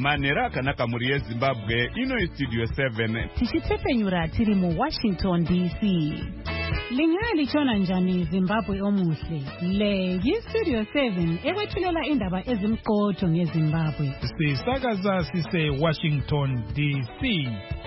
Manera akanaka muri yeZimbabwe ino Studio 7 tichitepenyura tiri mu Washington DC. Lingali chona njani Zimbabwe omuhle. Le Studio 7 ekwethulela indaba ezimqotho ngeZimbabwe. Sisakaza sise Washington DC.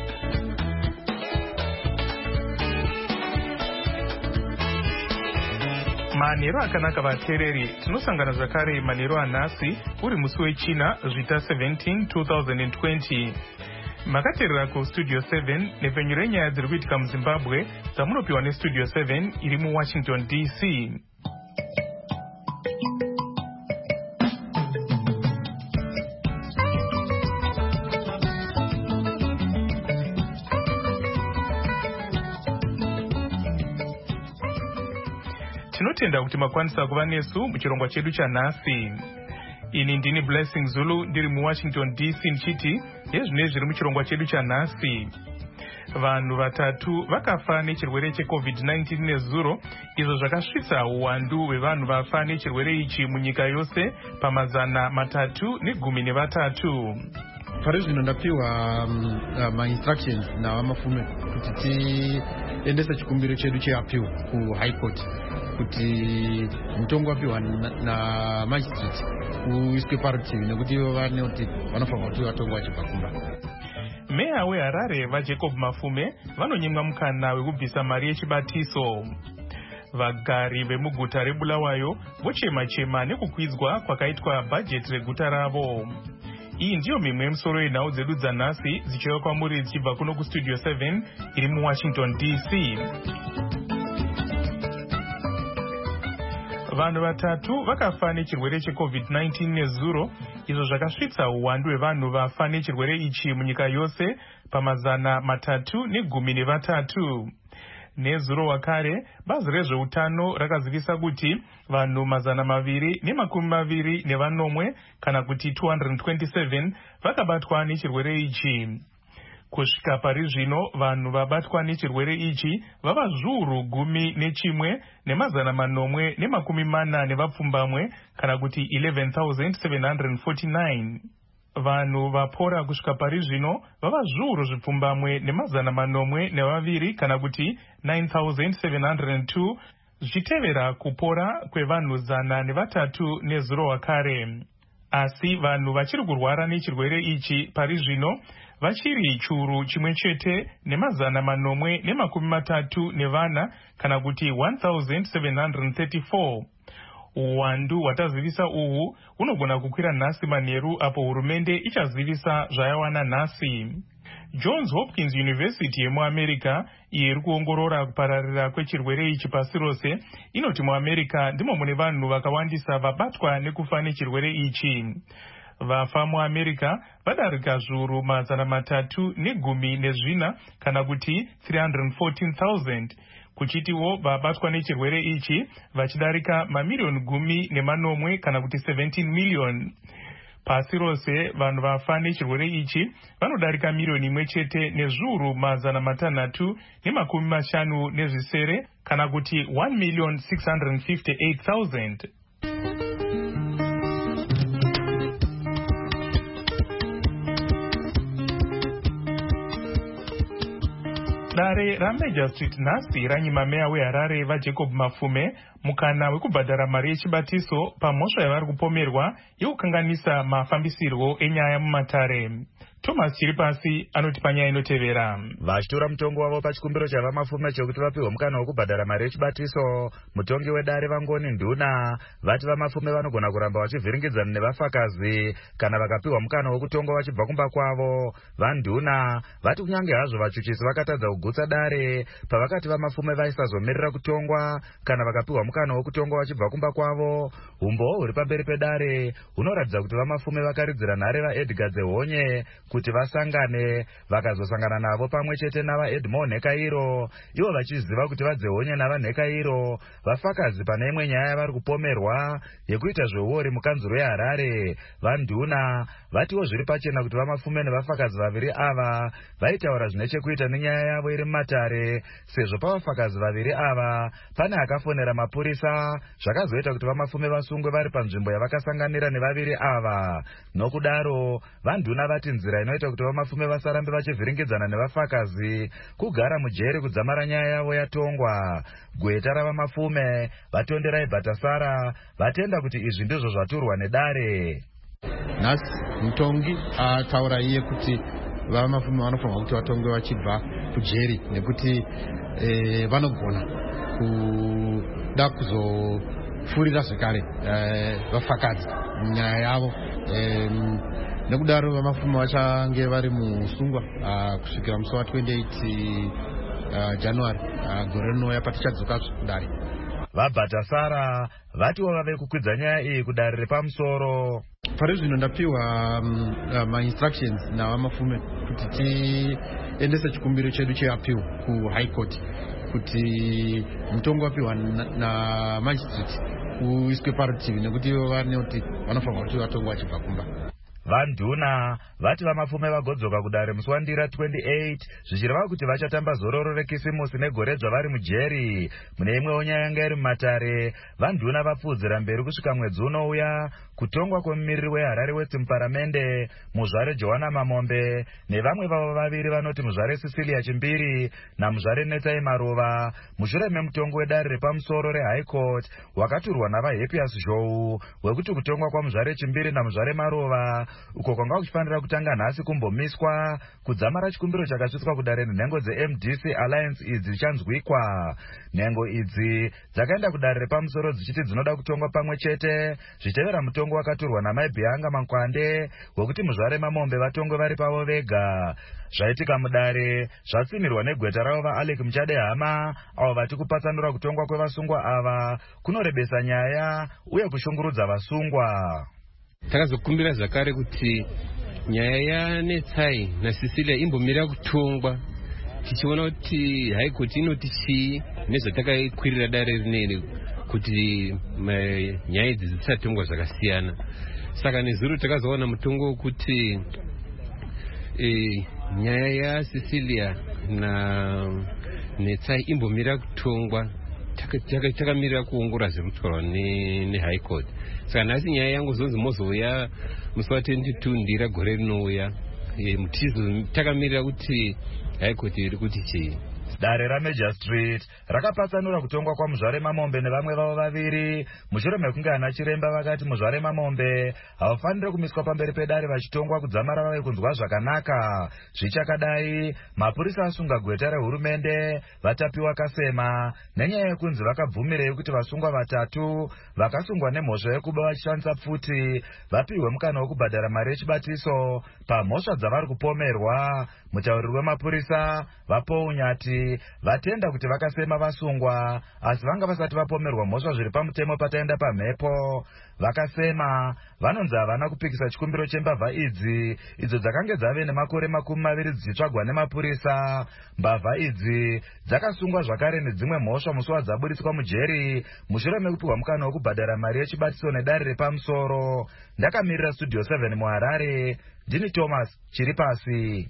Manero akanaka vateereri, tinosangana zvakare manero anhasi uri musi wechina zvita 17 2020. Makateerera kuStudio 7 nepfenyuro renyaya dziri kuitika muZimbabwe dzamunopiwa neStudio 7 iri muWashington DC. Tinotenda kuti makwanisa kuva nesu muchirongwa chedu chanhasi. Ini ndini Blessing Zulu ndiri muWashington DC nchiti yezvine zviri muchirongwa chedu chanhasi. Vanhu vatatu vakafa nechirwere cheCovid-19 nezuro, izvo zvakasvitsa uwandu hwevanhu vafa nechirwere ichi munyika yose pamazana 313. Pari zvino ndapiwa ma-instructions navamafume kuti tiendese chikumbiro chedu cheappeal kuHigh Court kuti mutongo wapiwa namajistrate uiswe parutivi nekuti ivo vanoti vanofanira kuti vatongo vachibva kumba. Meya weHarare vaJacob Mafume vanonyemwa mukana wekubvisa mari yechibatiso. Vagari vemuguta reBulawayo vochema-chema nekukwidzwa kwakaitwa bhajeti reguta ravo. Iyi ndiyo mimwe yemisoro yenhau dzedu dzanhasi dzichiuya kwamuri dzichibva kuno kuStudio 7 iri muWashington DC. Vanhu vatatu vakafa nechirwere cheCovid-19 nezuro, izvo zvakasvitsa uwandu hwevanhu vafa nechirwere ichi munyika yose pamazana 313. Nezuro wakare, bazi rezveutano rakazivisa kuti vanhu mazana 220 kana kuti 227 vakabatwa nechirwere ichi. Kusvika pari zvino vanhu vabatwa nechirwere ichi vava zviuru 11 nemazana 440 nevapfumbamwe kana kuti 11,749. Vanhu vapora kusvika pari zvino vava zviuru zvipfumbamwe nemazana 402 kana kuti 9,702, zvichitevera kupora kwevanhu 103 nezuro wakare. Asi vanhu vachiri kurwara nechirwere ichi pari zvino vachiri chiuru chimwe chete nemazana 434 kana kuti 1,734. Uwandu hwatazivisa uhu unogona kukwira nhasi manheru apo hurumende ichazivisa zvayawana nhasi. Johns Hopkins University yemuAmerica iri kuongorora kupararira kwechirwere ichi pasi rose inoti muAmerica ndimo mune vanhu vakawandisa vabatwa nekufa nechirwere ichi. Vafa muAmerica vadarika zviuru 314 kana kuti 314,000. Kuchitiwo vabatwa nechirwere ichi vachidarika mamiliyoni 10 kana kuti 17 million. Pasi rose vanhu vafa nechirwere ichi vanodarika miliyoni 1 chete nezviuru 350 kana kuti 1,658,000. Dare raMajor Street nhasi ranyima meya weHarare vaJacob Mafume mukana wekubhadhara mari yechibatiso pamhosva yavari kupomerwa yekukanganisa mafambisirwo enyaya mumatare. Thomas Chiripasi anoti panyaya inotevera. Vachitora mutongo wavo pachikumbiro chavamafume chekuti vapiwe mukana wekubhadhara mari yechibatiso, mutongi wedare Vangoni Nduna vati vamafume vanogona kuramba vachivhiringidzana nevafakazi kana vakapiwa mukana wekutonga vachibva kumba kwavo. VaNduna vati kunyange hazvo vachuchisi vakatadza kugutsa dare pavakati vamafume vaisazomirira kutongwa kana vakapiwa mukana wekutonga vachibva kumba kwavo, umbowo huri pamberi pedare hunoratidza kuti vamafume vakaridzira nhare vaEdgar Dzehonye kuti vasangane. Vakazosangana navo pamwe chete navaEdmond Nhekairo, ivo vachiziva kuti vadzehonye navanhekairo vafakazi pane imwe nyaya vari kupomerwa yekuita zveuori mukanzuro yeHarare. Vanduna vatiwo zviri pachena kuti vamafume nevafakazi vaviri ava vaitaura zvine chekuita nenyaya yavo iri mumatare, sezvo pavafakazi vaviri ava pane akafonera mapurisa, zvakazoita kuti vamafume vasungwe vari panzvimbo yavakasanganira nevaviri ava. Nokudaro vanduna vati nzira inoita kuti vamafume vasarambe vachivhiringidzana nevafakazi kugara mujeri kudzamara nyaya yavo yatongwa. Gweta ravamafume vatonderai Bhatasara vatenda kuti izvi ndizvo zvaturwa nedare. Nhasi mutongi ataura iye kuti vamafume vanofanirwa kuti vatongwe vachibva kujeri nekuti vanogona kuda kuzopfurira zvekare vafakadzi nyaya yavo. Nekudaro vamafume vachange vari musungwa kusvikira musi wa28 January gore rinouya patichadzoka kudare. VaBhatasara vatiwo vave kukwidza nyaya iyi kudare repamusoro. Pari zvino ndapiwa ma-instructions navamafume kuti tiendese chikumbiro chedu cheappeal kuHigh Court kuti mutongo wapiwa namajistrate uiswe parutivi nekuti ivo vanoti vanofanirwa kuti vatongwa vachibva kumba. Vanduna vati vamafume vagodzoka kudare musi waNdira 28 zvichireva kuti vachatamba zororo rekisimusi negore dzavari mujeri. Mune imwewo nyaya yanga iri mumatare, vanduna vapfuudzira mberi kusvika mwedzi unouya kutongwa kwemumiriri weHarare wetsimuparamende muzvare Johanna Mamombe nevamwe vavo vaviri vanoti muzvare Cecilia Chimbiri namuzvare Netsai Maruva, mushure memutongo wedare repamusoro reHigh Court wakaturwa navaHappiest Zhou wekuti kutongwa kwamuzvare Chimbiri namuzvare Maruva uko kwanga kuchifanira kutanga nhasi kumbomiswa kudzamara chikumbiro chakatsvitswa kudare nenhengo dzeMDC Alliance idzi dzichanzwikwa. Nhengo idzi dzakaenda kudare repamusoro dzichiti dzinoda kutongwa pamwe chete zvichitevera mutongo wakaturwa naMaibhiyanga Makwande wekuti muzvare Mamombe vatongwe vari pavo vega. Zvaitika mudare zvatsimirwa negweta ravo vaAlec Muchadehama avo vati kupatsanura kutongwa kwevasungwa ava kunorebesa nyaya uye kushungurudza vasungwa. Takazokumbira zvakare kuti nyaya yaNetsai naCecilia imbomira kutongwa tichiona kuti High Court inoti chii nezvatakakwirira dare rineri kuti nyaya idzi dzisatongwa zvakasiyana. Saka nezuro takazoona mutongo wekuti nyaya yaCecilia naNetsai imbomira kutongwa takamirira kuongora zvekutwarwa neHigh Court. Saka nhasi nyaya yangu zonzi mozouya musi wa22 Ndira gore rinouya mutizo takamirira kuti High Court iri kuti chii. Dare raMajor Street rakapatsanura kutongwa kwamuzvare Mamombe nevamwe vavo vaviri mushure mekunge ana chiremba vakati muzvare Mamombe havafaniri kumiswa pamberi pedare vachitongwa kudzamara vave kunzwa zvakanaka. Zvichakadai mapurisa asunga gweta rehurumende vatapiwa kasema nenyaya yekunzi vakabvumirei kuti vasungwa vatatu vakasungwa nemhosva yekuba vachishandisa pfuti vapiwe mukana wekubhadhara mari yechibatiso pamhosva dzavari kupomerwa. Mutauriri wemapurisa vaPaul Nyati vatenda kuti vakasema vasungwa asi vanga vasati vapomerwa mhosva zviri pamutemo pataenda pamhepo. Vakasema vanonzi havana kupikisa chikumbiro chembavha idzi idzo dzakange dzave nemakore 20 dzichitsvagwa nemapurisa. Mbavha idzi dzakasungwa zvakare nedzimwe mhosva musi wadzaburitswa mujeri mushure mekupiwa mukana wekubhadhara mari yechibatiso nedare repamusoro. Ndakamirira Studio 7 muHarare, ndini Thomas Chiripasi.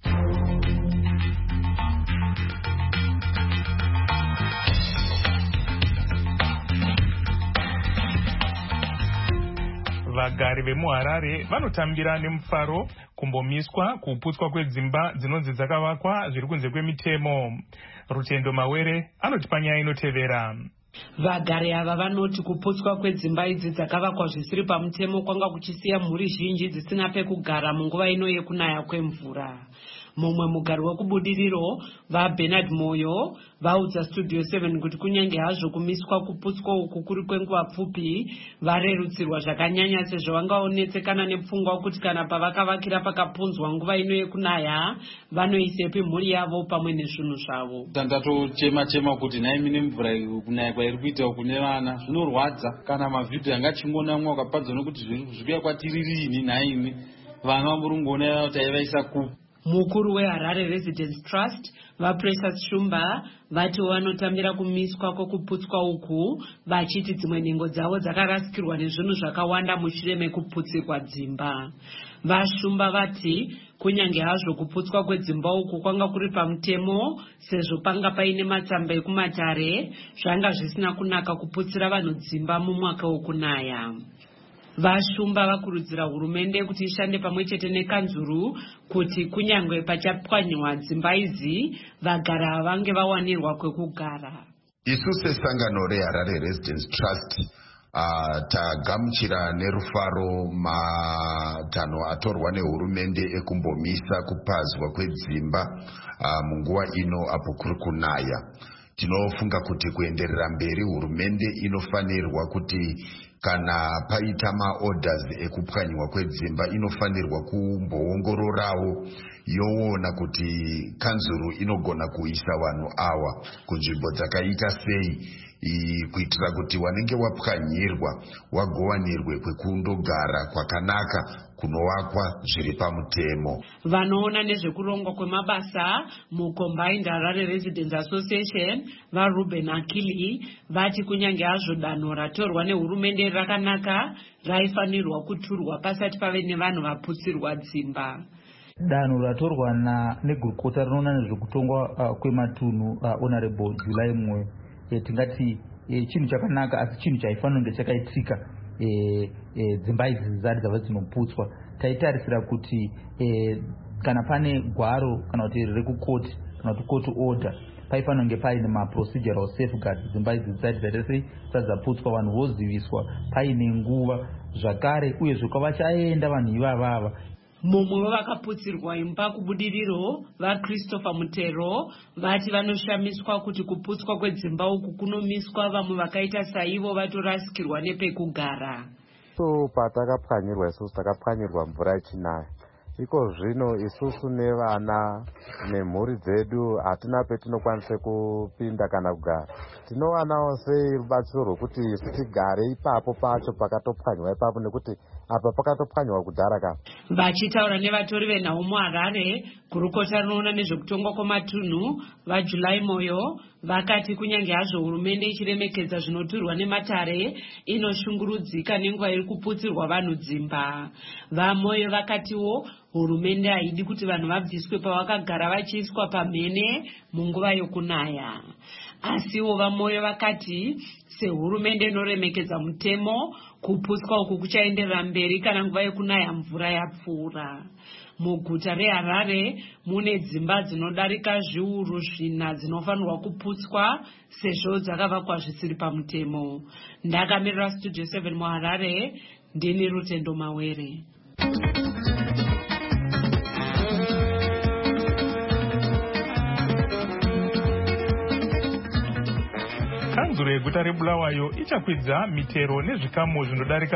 Vagari vemuHarare vanotambira nemufaro kumbomiswa kuputswa kwedzimba dzinonzi dzakavakwa zviri kunze kwemitemo. Rutendo Mawere anoti panyaya inotevera. Vagari ava vanoti kuputswa kwedzimba idzi dzakavakwa zvisiri pamutemo kwanga kuchisiya mhuri zhinji dzisina pekugara munguva ino yekunaya kwemvura. Mumwe mugari wekubudiriro vaBernard Moyo vaudza Studio 7 kuti kunyange hazvo kumiswa kuputswa uku kuri kwenguva pfupi varerutsirwa zvakanyanya sezvo vangaonetsekana nepfungwa kuti kana pavakavakira pakapunzwa nguva ino yekunaya vanoisepi mhuri yavo pamwe nezvinhu zvavo. Ndatochema kuti nhai mine mvura kunaya kwairi kuita kune vana zvinorwadza. Kana mavhidhiyo anga chingonamwa ukapadza nokuti zviri kuya kwatiri rini nhai imi vana vamurungoona kuti aivaisa kupi. Mukuru weHarare Residence Trust vaPrecious Shumba vati vanotambira kumiswa kwekuputswa uku vachiti dzimwe nhengo dzavo dzakarasikirwa nezvinhu zvakawanda mushure mekuputsirwa dzimba. VaShumba vati kunyange hazvo kuputswa kwedzimba uku kwanga kuri pamutemo sezvo panga paine matsamba ekumatare, zvanga zvisina kunaka kuputsira vanhu dzimba mumwaka wokunaya. VaShumba vakurudzira hurumende kuti ishande pamwe chete nekanzuru kuti kunyangwe pachapwanyiwa dzimba idzi vagara vange vawanirwa kwekugara. Isu sesangano reHarare Residence Trust tagamuchira nerufaro matanho atorwa nehurumende ekumbomisa kupazwa kwedzimba munguva ino apo kuri kunaya. Tinofunga kuti kuenderera mberi hurumende inofanirwa kuti kana paita maorders ekupwanyiwa kwedzimba inofanirwa kumboongororawo yoona kuti kanzuru inogona kuisa vanhu awa kunzvimbo dzakaita sei kuitira kuti wanenge wapwanyirwa wagowanirwe kwekundogara kwakanaka kunovakwa zviri pamutemo. Vanoona nezvekurongwa kwemabasa muCombined Harare Residents Association vaRuben Akili vati kunyange hazvo danho ratorwa nehurumende rakanaka raifanirwa kuturwa pasati pave nevanhu vaputsirwa dzimba. Danho ratorwa negurukota rinoona nezvekutongwa kwematunhu Honorable July Mwe tingati chinhu chakanaka, asi chinhu chaifanira kunge chakaitika dzimba idzi dzisati dzava dzinoputswa. Taitarisira kuti kana pane gwaro kana kuti rekukoti kana kuti court order paifanira kunge paine maprocedural safeguards dzimba idzi dzisati dzisati dzaputswa, vanhu voziviswa paine nguva zvakare, uyezve kwavachaenda vanhu ivavava. Mumwe wavakaputsirwa imba kubudiriro vaChristopher Mutero vati vanoshamiswa kuti kuputswa kwedzimba uku kunomiswa vamwe vakaita saivo vatorasikirwa nepekugara. Patakapwanyirwa isusu takapwanyirwa mvura ichinaya. Iko zvino isusu nevana nemhuri dzedu hatina petinokwanisa kupinda kana kugara. Tinowanawo sei rubatsiro rwokuti tigare ipapo pacho pakatopwanywa ipapo, nekuti apa pakatopwanywa kudhara ka. Vachitaura nevatori venhau muHarare, gurukota rinoona nezvekutongwa kwematunhu vaJuly Moyo vakati kunyange hazvo hurumende ichiremekedza zvinoturwa nematare inoshungurudzika nenguva iri kuputsirwa vanhu dzimba. VaMoyo vakatiwo hurumende haidi kuti vanhu vabviswe pavakagara vachiiswa pamhene munguva yokunaya. Asiwo VaMoyo vakati sehurumende inoremekedza mutemo, kuputswa uku kuchaenderera mberi kana nguva yokunaya mvura yapfuura. Muguta reHarare mune dzimba dzinodarika zviuru 4 dzinofanirwa kuputswa sezvo dzakavakwa zvisiri pamutemo. Ndakamirira Studio 7 muHarare, ndini Rutendo Mawere. Kanzuro yeguta reBulawayo ichakwidza mitero nezvikamu zvinodarika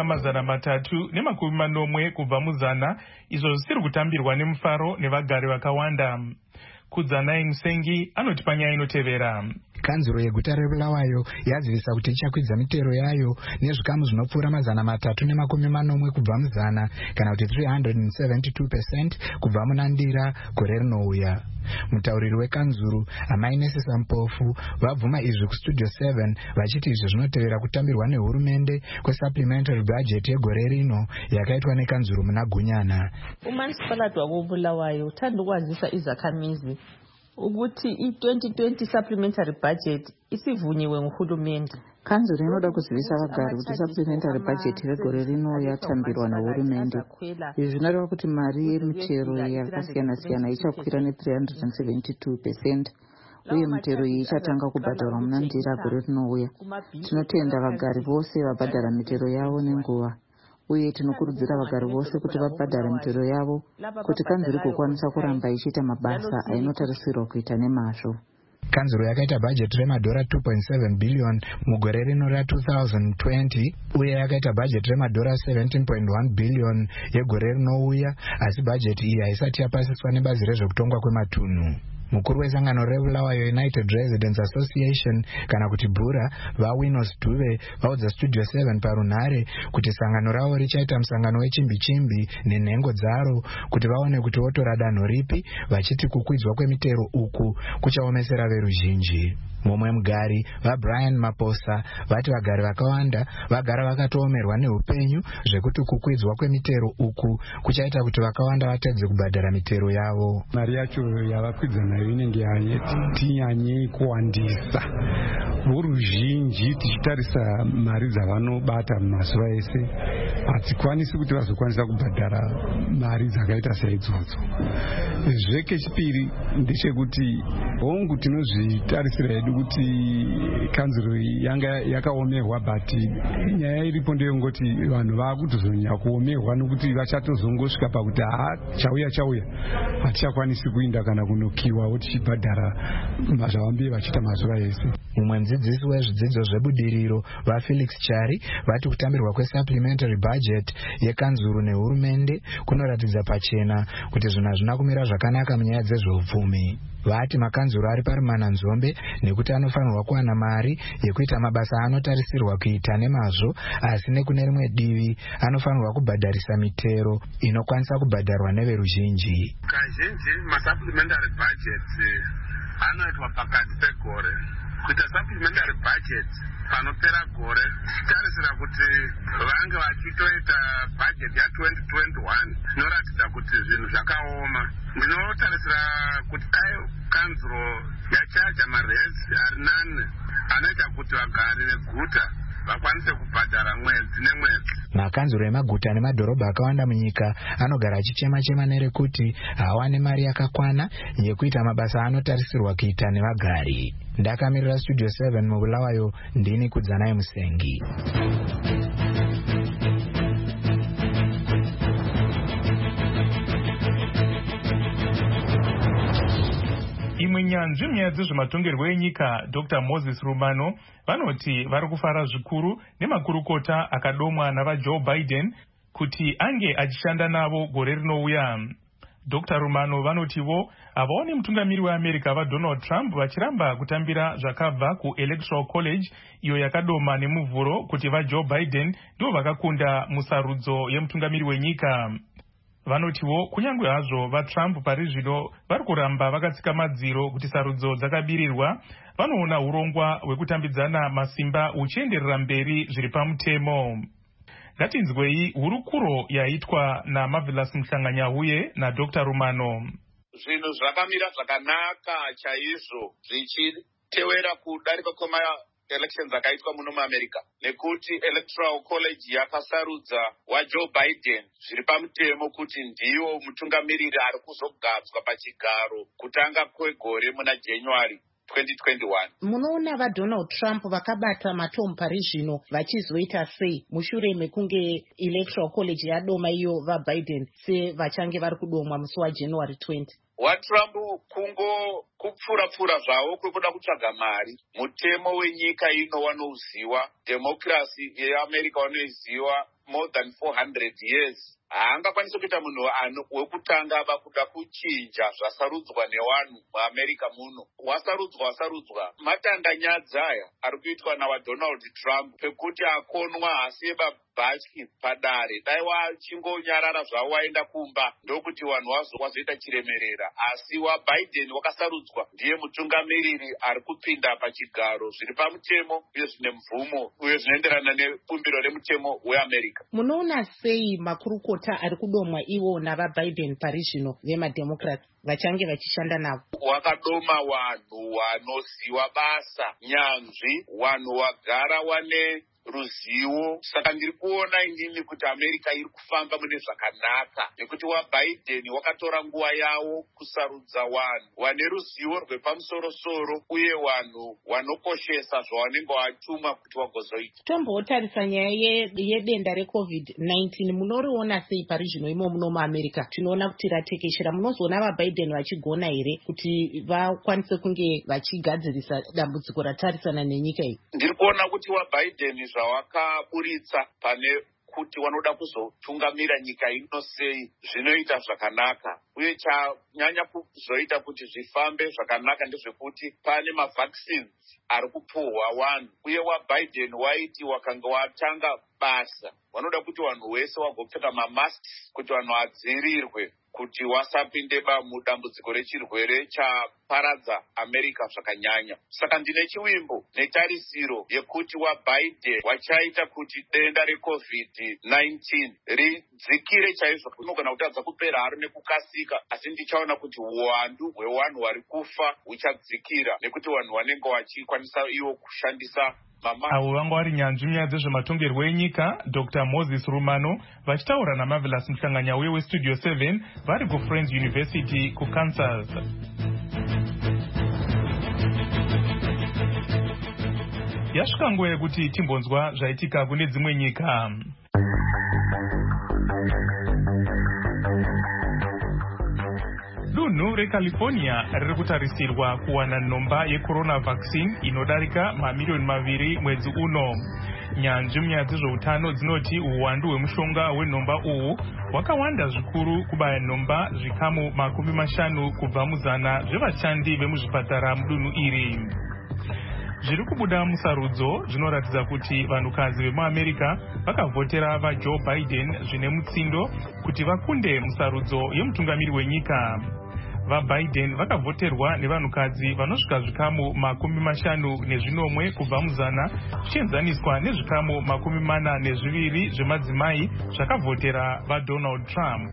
340 kubva muzana, izvo zvisiri kutambirwa nemufaro nevagari vakawanda. Kudzanai Musengi anoti panyaya inotevera. Kanzuro yeguta reBulawayo yazivisa kuti ichakwidza mitero yayo nezvikamu zvinopfuura 340 kubva muzana, kana kuti 372% kubva munandira gore rinouya. Mutauriri wekanzuru Amainesi Sampofu vabvuma izvi kuStudio 7 vachiti izvi zvinotevera kutambirwa nehurumende kwesupplementary budget yegore rino yakaitwa nekanzuru muna Gunyana. Umanisipalati wakoBulawayo uthanda ukwazisa izakhamizi ukuthi i-2020 supplementary budget isivunyiwe nguhulumende. Kanzuru inoda kuzivisa vagari kuti supplementary budget regore rino yatambirwa nehurumende. Izvi zvinoreva kuti mari yemitero yakasiyana-siyana ichakwira ne372%, uye mitero iyi ichatanga kubhadharwa munandira gore rinouya. Tinotenda vagari vose vabhadhara mitero yavo nenguva, uye tinokurudzira vagari vose kuti vabhadhara mitero yavo kuti kanzuru igokwanisa kuramba ichiita mabasa ainotarisirwa kuita nemazvo. Kanzuro yakaita bhajeti remadhora 2.7 billion mugore rino ra2020, uye yakaita bhajeti remadhora 17.1 billion yegore rinouya, asi bhajeti iyi haisati yapasiswa nebazi rezvekutongwa kwematunhu. Mukuru wesangano reBulawayo United Residents Association kana kuti Bura vaWinos Dube vaudza Studio 7 parunhare kuti sangano ravo richaita musangano wechimbi-chimbi nenhengo dzaro kuti vaone kuti votora danho ripi, vachiti kukwidzwa kwemitero uku kuchaomesera veruzhinji. Mumwe mugari vaBrian Maposa vati vagari vakawanda vagara vakatoomerwa neupenyu zvekuti kukwidzwa kwemitero uku kuchaita kuti vakawanda vatadze kubhadhara mitero yavo. Mari yacho yavakwidza nayo inenge tinyanye kuwandisa. Voruzhinji tichitarisa mari dzavanobata mazuva ese hatikwanisi kuti vazokwanisa kubhadhara mari dzakaita saidzodzo. Zvechipiri ndechekuti hongu tinozvitarisira hedu kuti kanzuro yanga yakaomerwa, but nyaya iripo ndeyongoti vanhu vaakutozonyanya kuomerwa nokuti vachatozongosvika pakuti chauya hatichakwanisi kuinda kana kunokiwawo tichibhadhara zvavambiye vachiita mazuva ese. Mumwe mudzidzisi wezvidzidzo zvebudiriro vaFelix Chari vati kutambirwa kwesupplementary budget yekanzuru nehurumende kunoratidza pachena kuti zvinhu hazvina kumira zvakanaka munyaya dzezveupfumi. Vati makanzuru ari parimana nzombe nekuti anofanirwa kuwana mari yekuita mabasa anotarisirwa kuita nemazvo, asi nekune rimwe divi anofanirwa kubhadharisa mitero inokwanisa kubhadharwa neveruzhinji. Kazhinji masupplementary budget anoitwa pakati pegore. Kuita supplementary budget panopera gore tichitarisira kuti vange vachitoita budget ya2021 zvinoratidza kuti zvinhu zvakaoma. Ndinotarisira kuti dai kanzuro yachaja marezi ari nane anoita kuti vagari veguta vakwanise kubhadhara mwedzi nemwedzi. Makanzuro emaguta nemadhorobha akawanda munyika anogara achichema-chema nerekuti hawane mari yakakwana yekuita mabasa anotarisirwa kuita nevagari. Ndakamirira Studio 7 muBulawayo, ndini Kudzanai Musengi. Imwe nyanzvi munyaya dzezvematongerwo enyika Dr. Moses Rumano vanoti vari kufara zvikuru nemakurukota akadomwa navaJoe Biden kuti ange achishanda navo gore rinouya. Dr. Rumano vanotivo havaoni mutungamiri weAmerica vaDonald Trump vachiramba kutambira zvakabva kuElectoral College iyo yakadoma nemuvhuro kuti vaJoe Biden ndivo vakakunda musarudzo yemutungamiri wenyika. Vanotivo kunyange hazvo vaTrump pari zvino vari kuramba vakatsika madziro kuti sarudzo dzakabirirwa, vanoona urongwa hwekutambidzana masimba uchienderera mberi zviri pamutemo. Ngatinzwei hurukuro yaitwa naMarvelous Mhlanganyahuye naDr. Rumano. Zvinhu zvakamira zvakanaka chaizvo zvichitewera kudarika elections akaitwa muno muAmerica nekuti Electoral College yakasarudza waJoe Biden zviri pamutemo kuti ndiwo mutungamiriri ari kuzogadzwa pachigaro kutanga kwegore muna January 2021. Munoona vaDonald Trump vakabata matomu pari zvino vachizoita sei mushure mekunge Electoral College yadoma iyo vaBiden sevachange vari kudomwa musi waJanuary 20? WaTrump kupfura zvavo kwekuda kutsvaga mari. Mutemo wenyika ino wanouziwa, democracy yeAmerica wanoiziwa more than 400 years. Haangakwanisi kuita munhu wekutanga vakuda kuchinja zvasarudzwa nevanhu muAmerica muno. Wasarudzwa matandanyadza aya ari kuitwa nawaDonald Trump pekuti akonwa hasi bhachi padare. Dai wachingonyarara zvavo waenda kumba ndokuti vanhu wazoita chiremerera. Asi waBiden wakasarudzwa ndiye mutungamiriri ari kupinda pachigaro zviri pamutemo uye zvine mvumo uye zvinoenderana nebumbiro remutemo weAmerica. Munoona sei makurukota ari kudomwa ivo navaBiden pari zvino vemademocrats vachange vachishanda navo? Wakadoma vanhu vanoziva basa, nyanzvi, vanhu vagara wane ruzivo. Saka ndiri kuona inini kuti America iri kufamba mune zvakanaka nekuti waBiden wakatora nguva yavo kusarudza vanhu vane ruzivo rwepamusoro-soro uye vanhu vanokoshesa zvavanenge vatumwa kuti vagozoita. Tombotarisa nyaya yedenda reCovid-19 munoriona sei pari zvino imo muno muAmerica? Tinoona kuti ratekeshera. Munozoona vaBiden vachigona here kuti vakwanise kunge vachigadzirisa dambudziko ratarisana nenyika iyi? Ndiri kuona kuti waBiden zvawakaburitsa pane kuti wanoda kuzotungamira nyika ino sei zvinoita zvakanaka. uye chanyanya kuzoita kuti zvifambe zvakanaka ndezvekuti pane mavaccines ari kupuhwa vanhu, uye waBiden waiti wakanga watanga basa vanoda kuti vanhu vese vagopfeka mamasks kuti vanhu vadzivirirwe kuti wasapinde mudambudziko rechirwere chaparadza America zvakanyanya. Saka ndine chivimbo netarisiro yekuti waBiden wachaita kuti denda reCovid-19 ridzikire chaizvo, kunogona kutadza kupera haro nekukasika, asi ndichaona kuti uwandu hwevanhu vari kufa huchadzikira nekuti vanhu vanenge vachikwanisa ivo kushandisa avo vanga vari nyanzvi munyaya dzezvematongerwo enyika Dr. Moses Rumano vachitaura naMarvelous Muhlanganya uye weStudio 7 vari kuFriends University kuKansas. Yasvika nguva yekuti timbonzwa zvaitika kune dzimwe nyika. Dunhu reCalifornia riri kutarisirwa kuwana nhomba yecorona vaccine inodarika mamiliyoni 2 mwedzi uno. Nyanzvi munyaya dzezveutano dzinoti uwandu hwemushonga wenhomba uhu hwakawanda zvikuru kubaya nhomba zvikamu 50 kubva muzana zvevashandi vemuzvipatara mudunhu iri. Zviri kubuda musarudzo zvinoratidza kuti vanhukadzi vemuAmerica vakavhotera vaJoe Biden zvine mutsindo kuti vakunde musarudzo yemutungamiri wenyika. VaBiden vakavhoterwa nevanhukadzi vanosvika zvikamu 50 kubva muzana zvichienzaniswa nezvikamu 42 zvemadzimai zvakavhotera vaDonald Trump.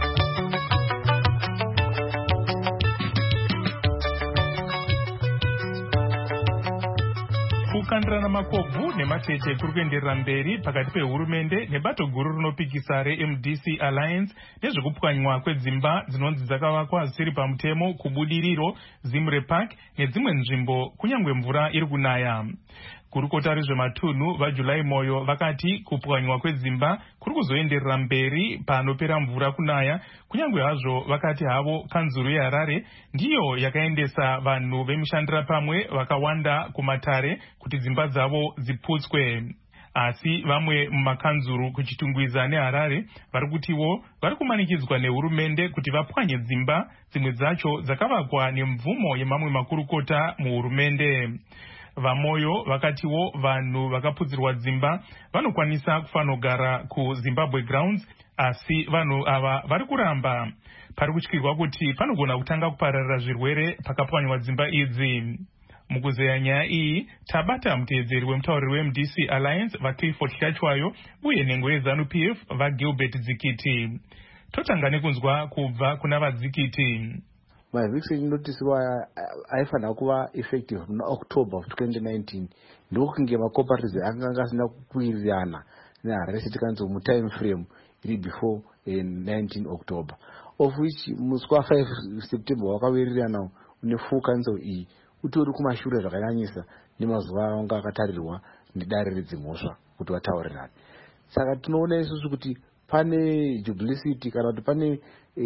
Kukandirana makobvu nematete kuri kuenderera mberi pakati pehurumende nebato guru rinopikisa reMDC Alliance nezvekupwanywa kwedzimba dzinonzi dzakavakwa zvisiri pamutemo kubudiriro, Zimre Park nedzimwe nzvimbo kunyangwe mvura iri kunaya. Kurukota rezvematunhu vaJulai Moyo vakati kupwanywa kwedzimba kuri kuzoenderera mberi panopera mvura kunaya, kunyangwe hazvo vakati havo kanzuru yeHarare ndiyo yakaendesa vanhu vemushandira pamwe vakawanda kumatare kuti dzimba dzavo dziputswe. Asi vamwe mumakanzuru kuchitungwiza neHarare vari kutiwo vari kumanikidzwa nehurumende kuti vapwanye dzimba dzimwe dzacho dzakavakwa nemvumo yemamwe makurukota muhurumende. VaMoyo vakatiwo vanhu vakaputsirwa dzimba vanokwanisa kufanogara kuZimbabwe Grounds, asi vanhu ava vari kuramba. Pari kutyirwa kuti panogona kutanga kupararira zvirwere pakapwanywa dzimba idzi. Mukuzeya nyaya iyi tabata muteedzeri wemutauriri weMDC Alliance vaClifford Hlachwayo uye nhengo yeZANU-PF vaGilbert Dzikiti. Totanga nekunzwa kubva kuna vaDzikiti. Mavhikisi inotiswa aifanira kuva effective muna October of 2019 ndokunge macooperative akanga asina kukwirirana neHarare City Council mutime frame iri before 19 October, of which musi wa5 September wakawirirana nefull council iyi utori kumashure zvakanyanyisa nemazuva anga akatarirwa nedare redzimhosva kuti vataurirane. Saka tinoona isusu kuti pane duplicity kana kuti pane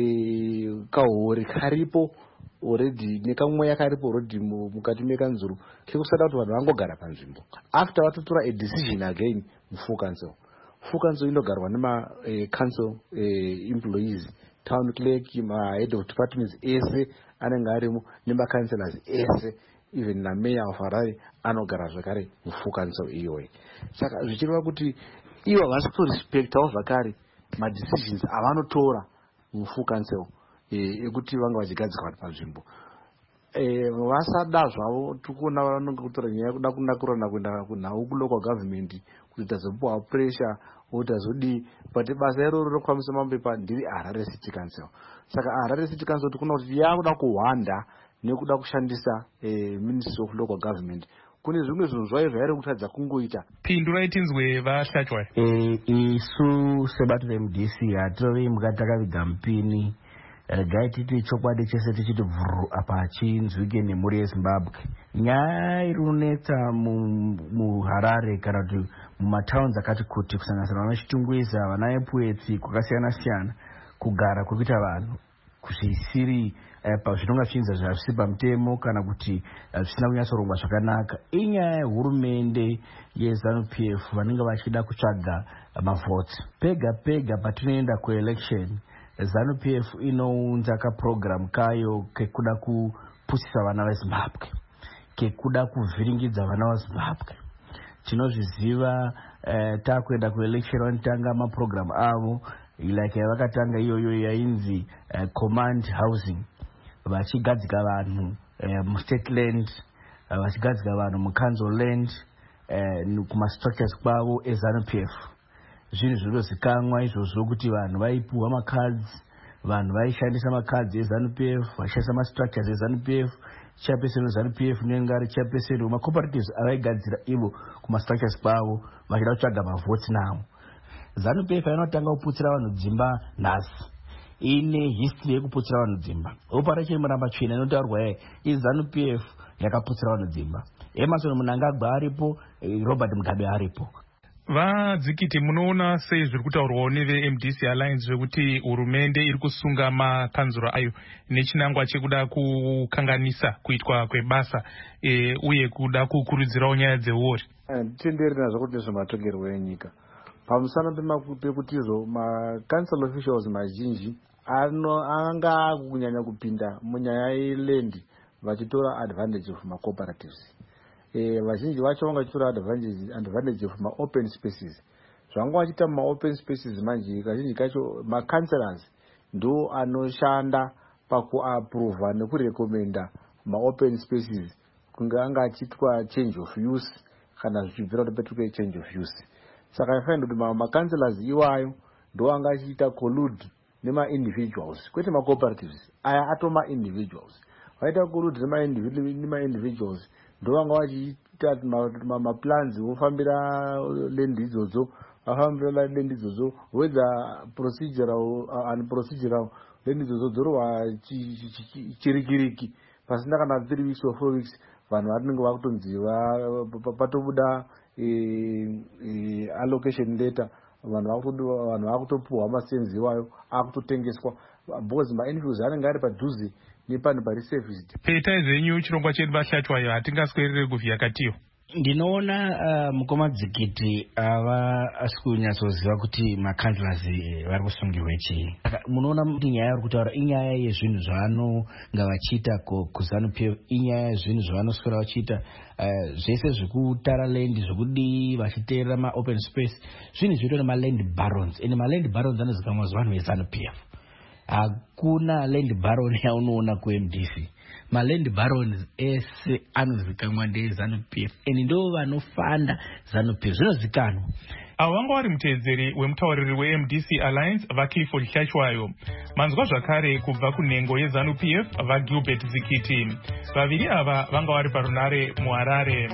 kahori karipo already nekamweya karipo already mukati mekanzuru kekusada kuti vanhu vangogara panzvimbo after vatotora a decision again mufull council. Full council inogarwa council employees, town clerk, head of departments ese anenge arimo nemacancelors ese, even nameya of Harare anogara zvakare mufull council iyoyi. Saka zvichireva kuti ivo havasi kutorespectawo zvakare madecisions avanotora mufull council ekuti vanga vachigadzikwa panzvimbo. Vasada zvavo tikuona vanonge kutora nyaya yekuda kunakurana kuenda kunhau kulocal government kuti tazopuwa pressure kuti tazodii, but basa iroro rokwamisa mapepa ndiri Harare City Council. Saka Harare City Council tikuona kuti yakuda kuhwanda nekuda kushandisa Ministry of Local Government. Kune zvimwe zvinhu zvayo zvairi kutadza kungoita. Pindu raitinzwe vaHlachwayo. Isu sebato reMDC hatori mukatakaviga mupini. Regai titi chokwadi chese tichiti vhuru apa chinzwike nemhuri yeZimbabwe. Nyaya iri kunetsa muHarare kana kuti mumataundi akati kuti kusanganisira vanachitungwiza, vana Epwetsi, kwakasiyana siyana, kugara kwekuita vanhu zvisiri zvinonga zvichinza zvisi pamutemo kana kuti zvisina kunyatsorongwa zvakanaka. Inyaya yehurumende yeZANU-PF vanenge vachida kutsvaga mavhotsi. Pega pega patinoenda kuelection ZANU-PF inounza kaprogramu kayo kekuda kupusisa vana vezimbabwe, kekuda kuvhiringidza vana vezimbabwe. Tinozviziva takuenda kuelection vanotanga maprogramu avo like yavakatanga iyoyo yainzi command housing, vachigadzika vanhu mustate land, vachigadzika vanhu mucouncil land, kumastructures kwavo eZANU-PF. Zvinhu zvinozikanwa izvozvo kuti vanhu vaipuhwa makadzi, vanhu vaishandisa makadzi eZANU-PF, vaishandisa mastructures eZANU-PF, chairperson weZANU-PF unenge ari chairperson wemacooperative avaigadzira ivo kumastructures kwavo vachida kutsvaga mavhoti navo. ZANU-PF inotanga kuputsira vanhu dzimba nhasi, ine history yekuputsira vanhu dzimba. Operation Muramba Tsvina inotaurwa iZANU-PF yakaputsira vanhu dzimba. Emerson Mnangagwa aripo, Robert Mugabe aripo. Vadzikiti, munoona sei zviri kutaurwawo neveMDC Alliance zvekuti hurumende iri kusunga makanzuro ayo nechinangwa chekuda kukanganisa kuitwa kwebasa uye kuda kukurudzirawo nyaya dzeuori? Tenderi nazvo kuti nezvematongerwo enyika pamusana pekuti izvo macouncil officials mazhinji anga kunyanya kupinda munyaya yeland vachitora advantage of macooperatives. Vazhinji vacho vanga vachitora advantage of maopen spaces. Zvanga vachita maopen spaces manje kazhinji kacho macancelors ndo anoshanda pakuapprova nekurekomenda maopen spaces kunge anga achitwa change of use kana zvichibvira kuti petuke change of use. Saka ifainda kuti macancelors iwayo ndo anga achiita collude nema-individuals kwete macooperatives, aya atoma individuals. Vaita collude nema-individuals ndo vanga vachiita maplans vofambira land idzodzo, vafambira land idzodzo whether procedural unprocedural land idzodzo dzorwa chirikiriki pasina kana 3 weeks or 4 weeks vanhu vanenge vakutonzi patobuda allocation letter, vanhu vakutopuhwa masenzi iwayo akutotengeswa because ma-NGOs anenge ari padhuze nepani pari serviced. Peta zvenyu chirongwa chedu Bahlatwayo hatingaswerere kuvhiya katiyo. Ndinoona mukoma Dzikiti asi kunyatsoziva kuti makanzlers vari kusungirwa chii. Munoona kuti nyaya iri kutaura inyaya yezvinhu zvavanonga vachiita kuZANU-PF, inyaya yezvinhu zvavanoswera vachiita zvese zvekutara land zvekudii vachiteerera maopen space, zvinhu zvinoitwa nemaland barons, ende maland barons anozikanwa zvanhu veZANU-PF. Hakuna land baron yaunoona kuMDC. Maland barons ese anozikanwa ndeZANU-PF ende ndo vanofanda ZANU-PF, zvinozikanwa. Avo vanga vari muteedzeri wemutauriri weMDC Alliance vaKiFord Hlachwayo. Manzwa zvakare kubva kunhengo yeZANU-PF vaGilbert Dzikiti. Vaviri ava vanga vari parunare muHarare.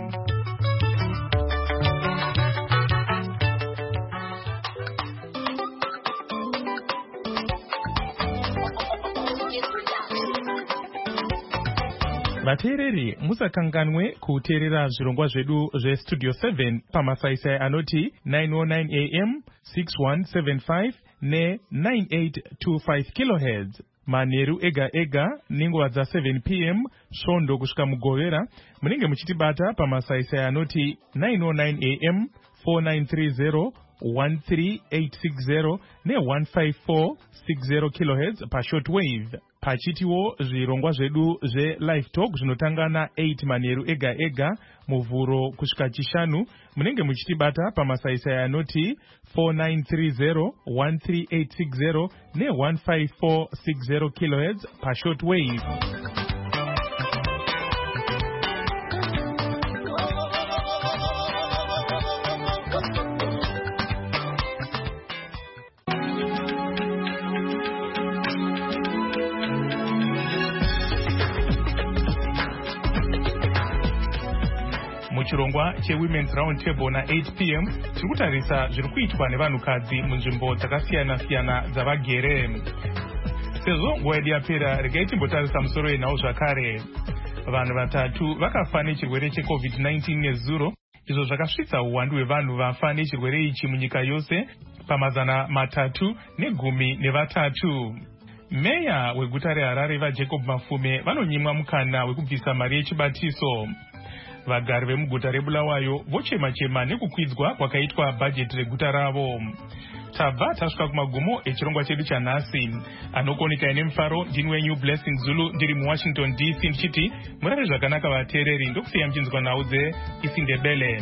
Vateereri, musakanganwe kuteerera zvirongwa zvedu zveStudio 7 pamasaisai anoti 909 AM, 6175 ne9825 kHz. Manheru ega ega nenguva dza7 PM svondo kusvika mugovera munenge muchitibata pamasaisai anoti 909 AM, 4930 13860 ne15460 kHz pashortwave. Pachitiwo zvirongwa zvedu zveLive Talk zvinotanga na8 manheru ega ega muvhuro kusvika chishanu munenge muchitibata pamasaisai anoti 4930 13860 ne15460 kHz pashortwave. Muchirongwa cheWomen's Round Table na8 PM tiri kutarisa zviri kuitwa nevanhukadzi munzvimbo dzakasiyana-siyana dzavagere. Sezvo nguva yedu yapera, regai timbotarisa musoro yenhau zvakare. Vanhu vatatu vakafa nechirwere cheCovid-19 nezuro, izvo zvakasvitsa uwandu hwevanhu vafa nechirwere ichi munyika yose pamazana 313. Meya weguta reHarare vaJacob Mafume vanonyimwa mukana wekubvisa mari yechibatiso. Vagari vemuguta reBulawayo vochema-chema nekukwidzwa kwakaitwa bhajeti reguta ravo. tabva tasvika kumagumo echirongwa chedu chanhasi. Anokonika ine mufaro ndini wenyu Blessing Zulu ndiri muWashington DC ndichiti murare zvakanaka vateereri, ndokusiya muchinzwa nhau dzeIsindebele.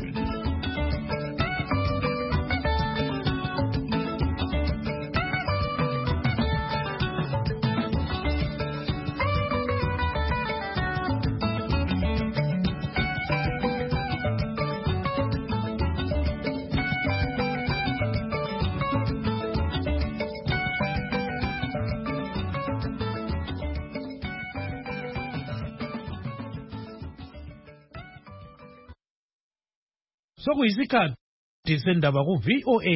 Sokuyisikhathi sendaba ku VOA